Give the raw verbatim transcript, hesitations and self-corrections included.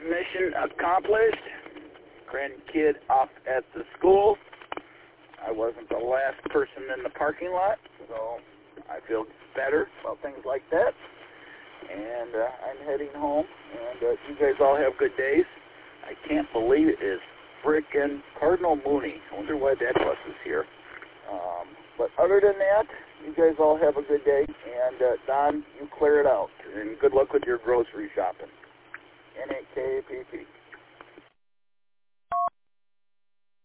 mission accomplished. Grandkid off at the school. I wasn't the last person in the parking lot, so I feel better about things like that. And uh, I'm heading home, and uh, you guys all have good days. I can't believe it is frickin' Cardinal Mooney. I wonder why that bus is here. Um, but other than that, you guys all have a good day. And uh, Don, you clear it out. And good luck with your grocery shopping. N A K P P.